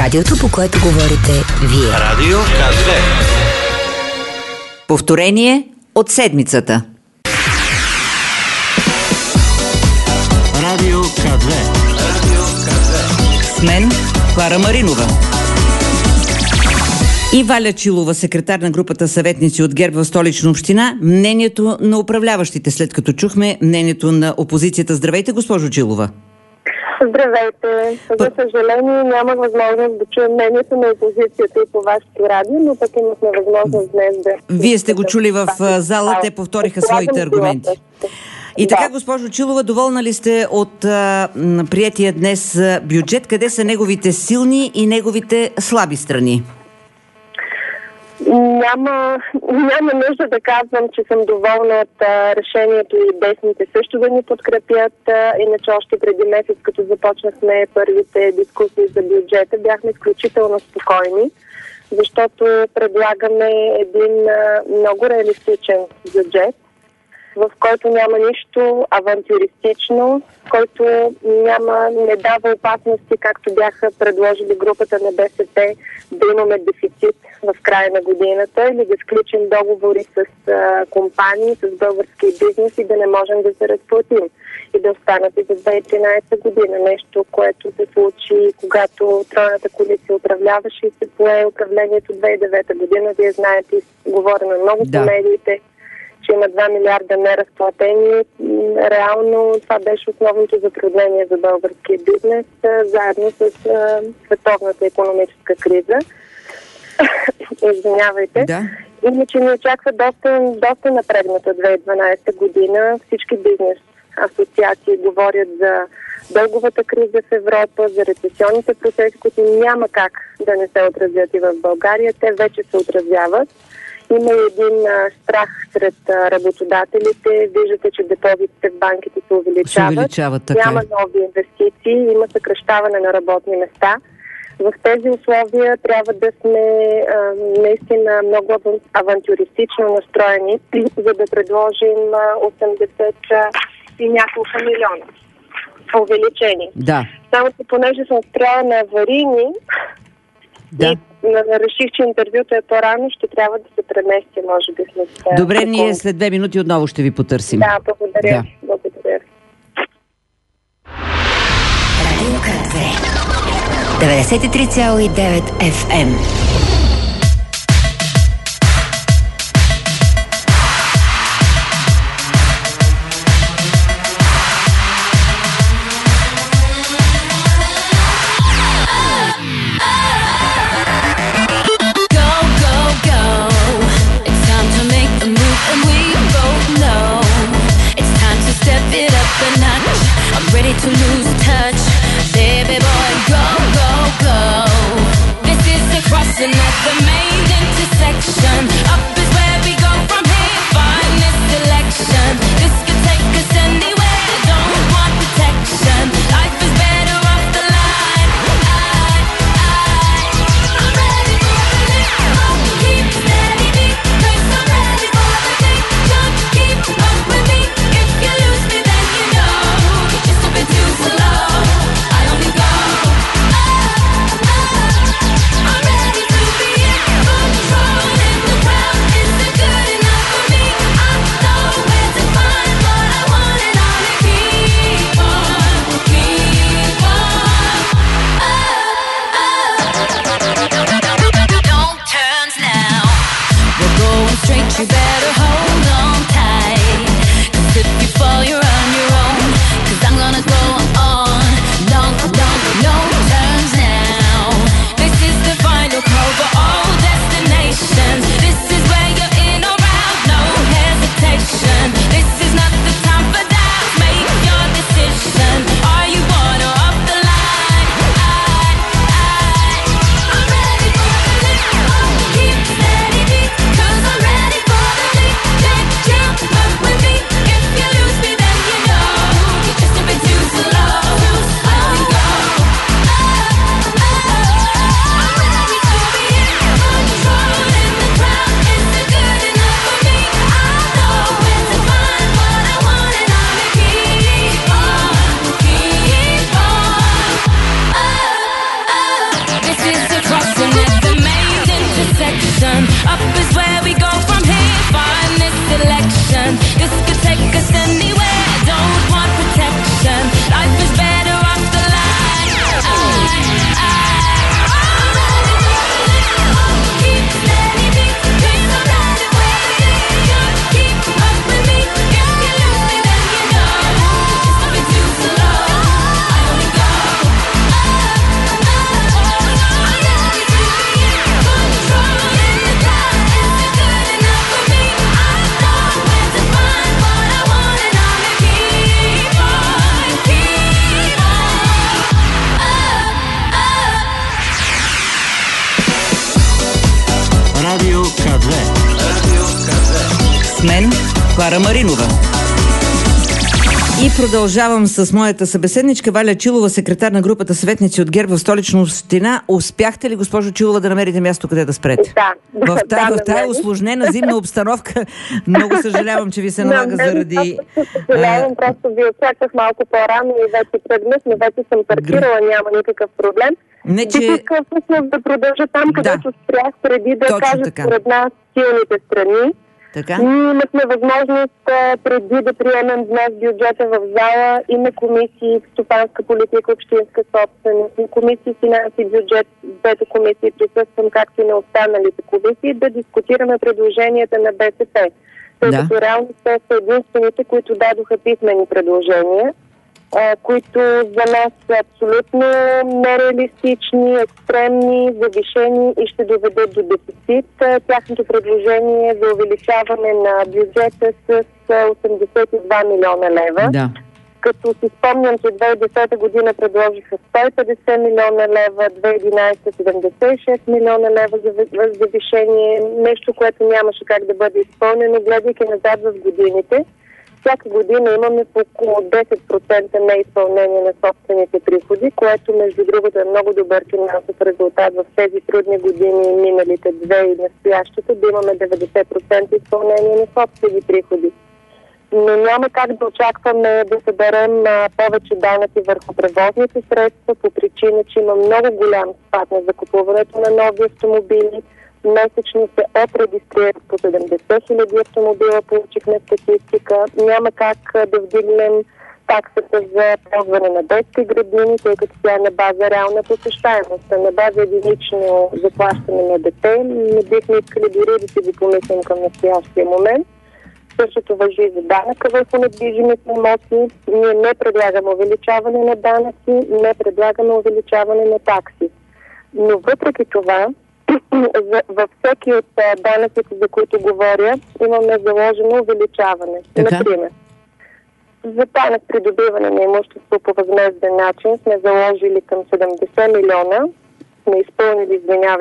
Радиото, по което говорите вие. Радио К2. Повторение от седмицата. Радио К2. С мен Клара Маринова. И Валя Чилова, секретар на групата съветници от ГЕРБ в Столична община. Мнението на управляващите, след като чухме мнението на опозицията. Здравейте, госпожо Чилова. Здравейте. За съжаление нямах възможност да чуя мнението на опозицията и по вашето радио, но пък имахме възможност днес да... Вие сте го чули в зала, те повториха своите аргументи. И така, госпожо Чилова, доволна ли сте от приетия днес бюджет? Къде са неговите силни и неговите слаби страни? Няма нужда да казвам, че съм доволна от решението и десните също да ни подкрепят. Иначе още преди месец, като започнахме първите дискусии за бюджета, бяхме изключително спокойни, защото предлагаме един много реалистичен бюджет, в който няма нищо авантюристично, който не дава опасности, както бяха предложили групата на БСП, да имаме дефицит в края на годината или да сключим договори с компании, с български бизнес и да не можем да се разплатим и да останат и за 2013 година. Нещо, което се случи, когато тройната коалиция управляваше и се пое управлението 2009 година. Вие знаете, говоря на много по медиите, че има 2 милиарда неразплатени. Реално това беше основното затруднение за българския бизнес, заедно с световната икономическа криза. Извинявайте. Да. Иначе ни очаква доста напрегната 2012 година. Всички бизнес асоциации говорят за дълговата криза в Европа, за рецесионните процеси, които няма как да не се отразят и в България. Те вече се отразяват. Има един страх сред работодателите. Виждате, че депозитите в банките се увеличават. Няма нови инвестиции, има съкращаване на работни места. В тези условия трябва да сме наистина много авантюристично настроени, за да предложим 80 и няколко милиона увеличени. Да. Само че понеже съм спряла на аварийни, и реших, че интервюто е по-рано, ще трябва да се премести, може би след... Добре, ние след 2 минути отново ще ви потърсим. Да, благодаря. Благодаря. Радио К2 93,9 FM. To lose touch, baby boy, go, go, go. This is the crossing at the main intersection. Up is where we go from here. Find this selection. This could take us anywhere. Don't want protection. Life is better off the line. I'm ready for the next. Keep steady beat, 'cause I'm ready for the day. Don't keep up with me. If you lose me, then you know. Too slow, I only go. I'm ready to be in Up is where we go from here. Finest selection. This could take us anywhere. Don't want protection. Life is better off the line. Keep steady beat. Please don't let it wear you. Keep up with me. If you lose me, then you know it's moving too slow. I only go control in the dark. Isn't good enough for me. I know where to find what I want, and I'ma keep on, keep on. Радио КЗ. С мен Клара Маринова. И продължавам с моята събеседничка Валя Чилова, секретар на групата съветници от ГЕРБ в Столична община. Успяхте ли, госпожо Чилова, да намерите място къде да спрете? Да. В тая усложнена зимна обстановка много съжалявам, че ви се налага заради... Съжалявам, просто ви очаквах малко по-рано и вече тръгнах, но вече съм паркирала, няма никакъв проблем. Не, че... Бих искал всъщност да продължа там, където спрях преди да кажа според нас силните страни. Така? Ние имахме възможност преди да приемем днес бюджета в зала и на комисии стопанска политика, общинска собственост, на комисии финанси и бюджет, двете комисии присъствам, както и на останалите комисии, да дискутираме предложенията на БСП. Тъй като реално те са единствените, които дадоха писмени предложения, които за нас са абсолютно нереалистични, екстремни, завишени и ще доведат до дефицит. Тяхното предложение е за увеличаване на бюджета с 82 милиона лева. Да. Като си спомням, че 2010 година предложиха 150 милиона лева, 2011 76 милиона лева за завишение, нещо, което нямаше как да бъде изпълнено, гледайки назад в годините. Всяка година имаме по около 10% неизпълнение на собствените приходи, което между другото е много добър финансов резултат в тези трудни години, миналите две и настоящите, да имаме 90% изпълнение на собствени приходи. Но няма как да очакваме да съберем повече данъци върху превозните средства по причина, че има много голям спад на закупуването на нови автомобили. Месечно се отрегистрират по 70 хиляди автомобила, получихме статистика. Няма как да вдигнем таксата за ползване на детски градини, тъй като тя е на база реална посещаемост. На база единично заплащане на дете не бихме искали дори да си го помислим към настоящия момент. Същото важи и за данъка върху недвижимите имоти. Ние не предлагаме увеличаване на данъци, не предлагаме увеличаване на такси. Но въпреки това, във всеки от данъците, за които говоря, имаме заложено увеличаване. Така? Например, за данък придобиване на имущество по възмезден начин сме заложили към 70 милиона, сме изпълнили,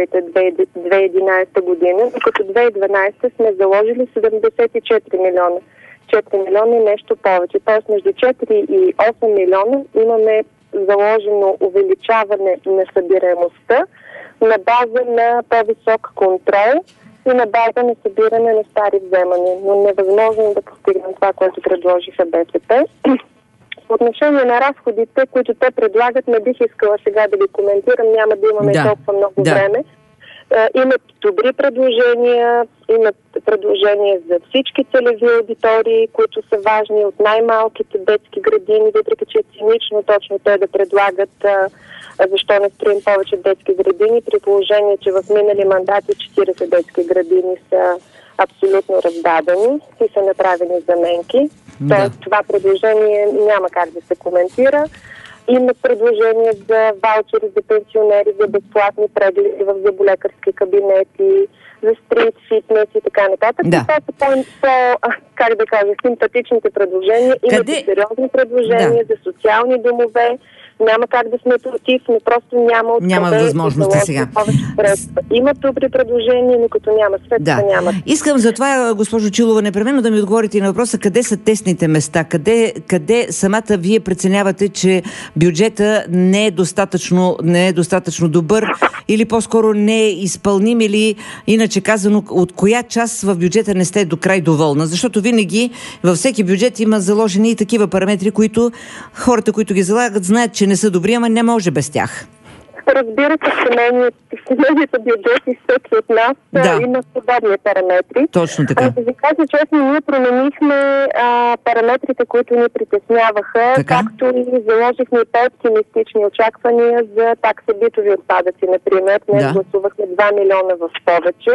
2011 година, докато 2012 сме заложили 74 милиона. 4 милиона и нещо повече. Тоест между 4 и 8 милиона имаме заложено увеличаване на събираемостта на база на по-висок контрол и на база на събиране на стари вземания. Но невъзможно да постигнем това, което предложиха БСП. По отношение на разходите, които те предлагат, не бих искала сега да ги коментирам, няма да имаме толкова много време. Имат добри предложения, имат предложения за всички целеви аудитории, които са важни, от най-малките детски градини, въпреки че е цинично точно те да предлагат защо не строим повече детски градини, при положение, че в минали мандати 40 детски градини са абсолютно раздадени и са направени заменки. Тоест това предложение няма как да се коментира. Имат предложение за ваучери за пенсионери, за безплатни прегледи в зъболекарски кабинети, за стрит фитнес и така нататък. Това са как да кажа, симпатичните предложения. Имат и сериозни предложения за социални домове. Няма как да сме против, но просто няма възможности сега. Има добри предложения, но като няма средства, няма. Искам за това, госпожо Чилова, непременно да ми отговорите и на въпроса къде са тесните места, къде самата вие преценявате, че бюджета не е достатъчно добър или по-скоро не е изпълним, или иначе казано, от коя част в бюджета не сте до край доволна? Защото винаги във всеки бюджет има заложени и такива параметри, които хората, които ги залагат, знаят, че не са добри, ама не може без тях. Разбира се, семейните бюджети всеки от нас има подобни параметри. Точно така. Да ви кажа честно, ние променихме параметрите, които ни притесняваха, както и заложихме по-оптимистични очаквания за такса битови отпадъци, например. Днес гласувахме 2 милиона в повече.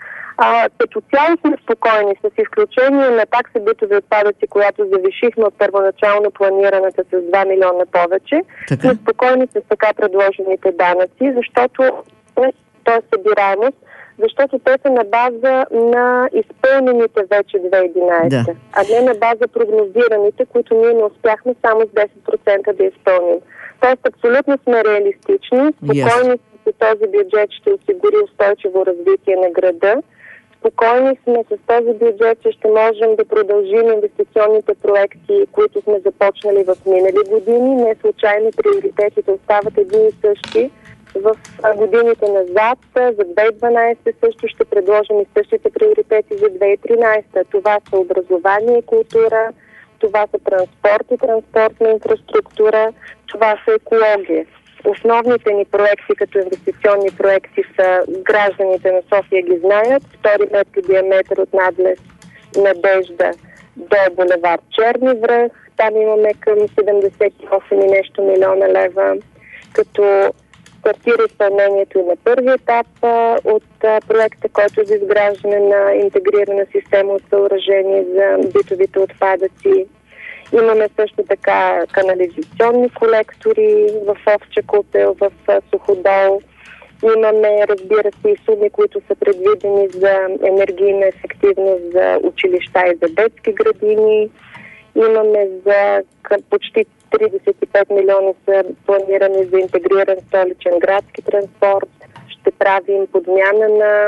Като цяло сме спокойни, с изключение на такса битови отпадъци, която завишихме от първоначално планираната с 2 милиона повече. Сме спокойни с така предложените данъци, защото т.е. събираемост, защото те са на база на изпълнените вече 2011, а не на база прогнозираните, които ние не успяхме само с 10% да изпълним. Тоест абсолютно сме реалистични, спокойни с този бюджет ще осигури устойчиво развитие на града. Спокойни сме с този бюджет, че ще можем да продължим инвестиционните проекти, които сме започнали в минали години. Не случайно приоритетите остават едни и същи. В годините назад, за 2012 също ще предложим и същите приоритети за 2013. Това са образование и култура, това са транспорт и транспортна инфраструктура, това са екология. Основните ни проекти като инвестиционни проекти са, гражданите на София ги знаят, 2 метри диаметър от надлез Надежда до булевард Черни връх. Там имаме към 78 и нещо милиона лева, като стартира изпълнението и на първи етап от проекта, който е за изграждане на интегрирана система от съоръжение за битовите отпадъци. Имаме също така канализационни колектори в Овча купел, в Суходол. Имаме, разбира се, и суми, които са предвидени за енергийна ефективност за училища и за детски градини. Имаме за почти 35 милиона са планирани за интегриран столичен градски транспорт. Ще правим подмяна на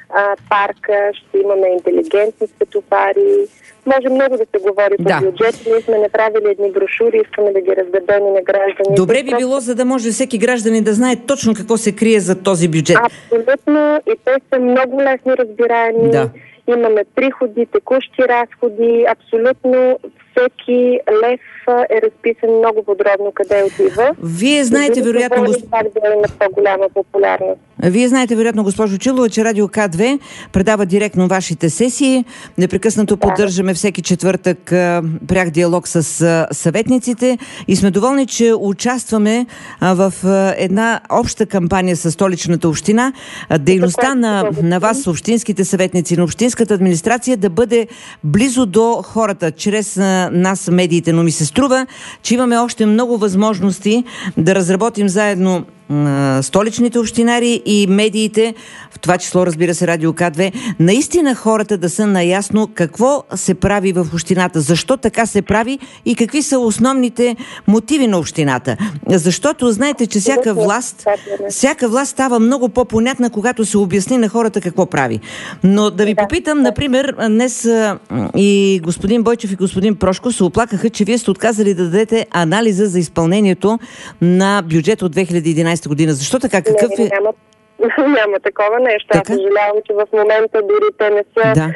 парка, ще имаме интелигентни светофари. Може много да се говори по бюджет. Ние сме направили едни брошури, искаме да ги раздадем на гражданите. Добре би било, за да може всеки гражданин да знае точно какво се крие за този бюджет. Абсолютно. И те са много лесно разбираеми. Имаме приходи, текущи разходи. Абсолютно всеки лев е разписан много подробно къде отива. Вие знаете, вероятно, по-голяма популярност. Вие знаете, вероятно, госпожо Чилова, че Радио К2 предава директно вашите сесии. Непрекъснато поддържаме всеки четвъртък пряк диалог с съветниците и сме доволни, че участваме в една обща кампания с Столичната община. Дейността на вас, общинските съветници, на общинската администрация да бъде близо до хората, чрез нас, медиите, но ми се струва, че имаме още много възможности да разработим заедно столичните общинари и медиите, в това число, разбира се, Радио К2, наистина хората да са наясно какво се прави в общината, защо така се прави и какви са основните мотиви на общината. Защото знаете, че всяка власт става много по-понятна, когато се обясни на хората какво прави. Но да ви попитам, например, днес и господин Бойчев и господин Прошко се оплакаха, че вие сте отказали да дадете анализа за изпълнението на бюджет от 2011 година. Защо така? Какъв е? Няма такова нещо. Аз съжалявам, че в момента дори те не са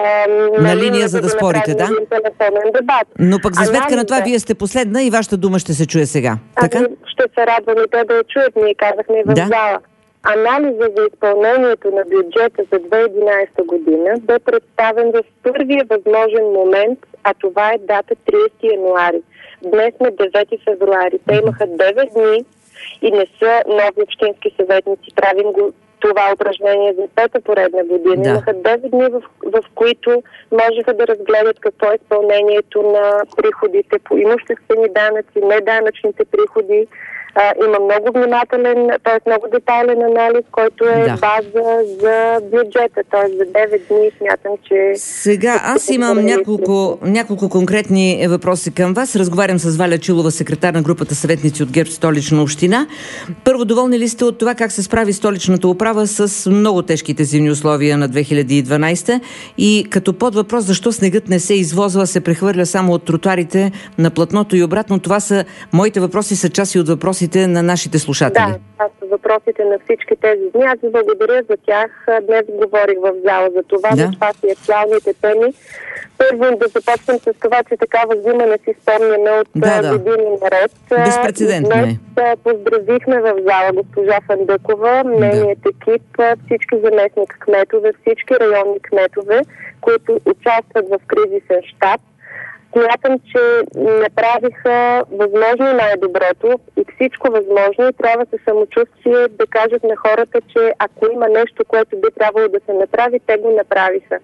на линия, за да спорите, дебат. Но пък за сметка на това вие сте последна и вашата дума ще се чуе сега. Така? Ще се радвам и те да я чуят. Ние казахме и в зала. Анализа за изпълнението на бюджета за 2011 година бе представен в първия възможен момент, а това е дата 30 януари. Днес сме 9 февруари. Те имаха 9 дни и не са нови общински съветници. Правим го това упражнение за пета поредна година. Имаха 9 дни, в които можеха да разгледат какво е изпълнението на приходите по имуществени данъци, неданъчните приходи. Има много внимателен, т.е. много детайлен анализ, който е база за бюджета. Т.е. за 9 дни смятам, че... Сега аз имам няколко конкретни въпроси към вас. Разговарям с Валя Чилова, секретар на групата съветници от ГЕРБ Столична община. Първо, доволни ли сте от това как се справи столичната управа с много тежките зимни условия на 2012? И като подвъпрос, защо снегът не се извозва, се прехвърля само от тротуарите на платното и обратно? Това са моите въпроси, са части от въпросите въпросите на нашите слушатели. Да, това са въпросите на всички тези дни. Аз ви благодаря за тях. Днес говорих в зала за това, Да. за това си актуалните теми. Първо да започнем с това, че такава зима не си спомняме от години наред. Безпрецедентно е. Днес поздравихме в зала госпожа Фандъкова, нейният екип, всички заместник кметове, всички районни кметове, които участват в кризисен щаб. Смятам, че направиха възможно най-доброто и всичко възможно и трябва със самочувствие да кажат на хората, че ако има нещо, което би трябвало да се направи, те го направиха.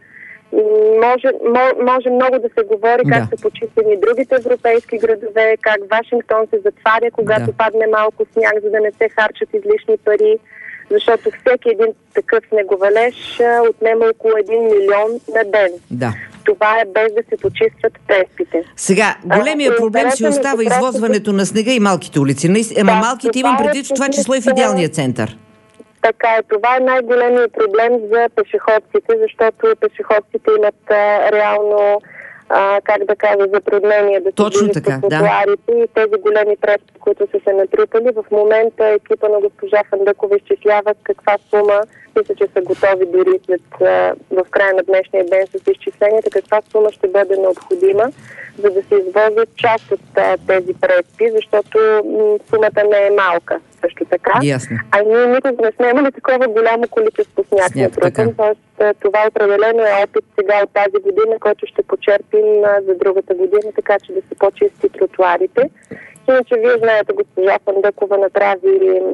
Може много да се говори как са почистени другите европейски градове, как Вашингтон се затваря, когато падне малко сняг, за да не се харчат излишни пари, защото всеки един такъв снеговалеж отнема около 1 милион на ден. Да. Това е без да се почистват преспите. Сега, големия проблем си остава извозването на снега и малките улици. Малките имам предвид в това число и в идеалния център. Така е, това е най-големият проблем за пешеходците, защото пешеходците имат реално, затруднения да се движат по тротоарите и тези големи преспи, които са се натрупали. В момента екипа на госпожа Фандъкова изчислява каква сума, мисля, че са готови дори в края на днешния ден с изчисленията, каква сума ще бъде необходима, за да се извозят част от тези преспи, защото сумата не е малка също така. Ясно. А ние никога не сме имали такова голямо количество сняг на трупан, т.е. това определено е опит сега от тази година, който ще почерпим за другата година, така че да се почисти тротуарите. Иначе вие знаете, госпожа Фандъкова направи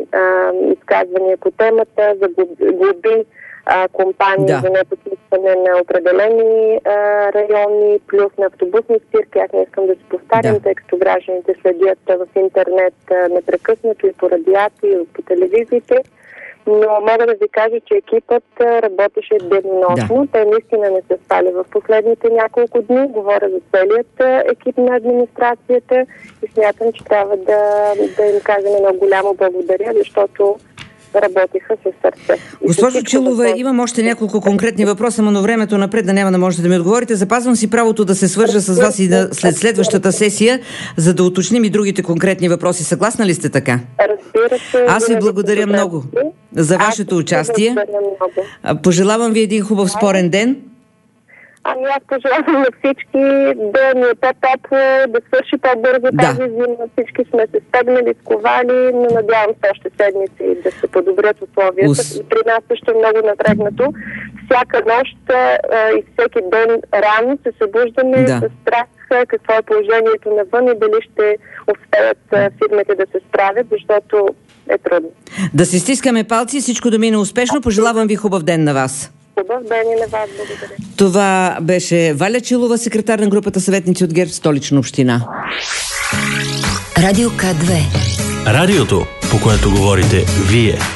изказвания по темата за глоби компании за неподписване на определени райони, плюс на автобусни спирки. Аз не искам да се повтарям, тъй като гражданите следят в интернет непрекъснато и по радиата, и по телевизиите. Но мога да ви кажа, че екипът работеше денонощно. Те наистина не се спали в последните няколко дни. Говоря за целият екип на администрацията и смятам, че трябва да им кажем едно голямо благодаря, защото работиха със сърце. Госпожо Чилова, имам още няколко конкретни въпроса, но времето напред да няма да можете да ми отговорите. Запазвам си правото да се свържа с вас и след следващата сесия, за да уточним и другите конкретни въпроси. Съгласна ли сте така? Разбира се. Аз ви благодаря много за вашето участие. Пожелавам ви един хубав спорен ден. Ами аз пожелавам на всички да ни е по-топло, да свърши по-бързо тази зима. Всички сме се стегнали, сковали, но надявам се още седмици да се подобрят условията. При нас също е много напрегнато. Всяка нощ и всеки ден рано се събуждаме с страх какво е положението навън и дали ще успеят фирмите да се справят, защото е трудно. Да се стискаме палци, всичко да мине успешно. Пожелавам ви хубав ден на вас. Хубав ден и на вас, благодаря. Това беше Валя Чилова, секретар на групата съветници от ГЕРБ в Столична община. Радио К2. Радиото, по което говорите вие.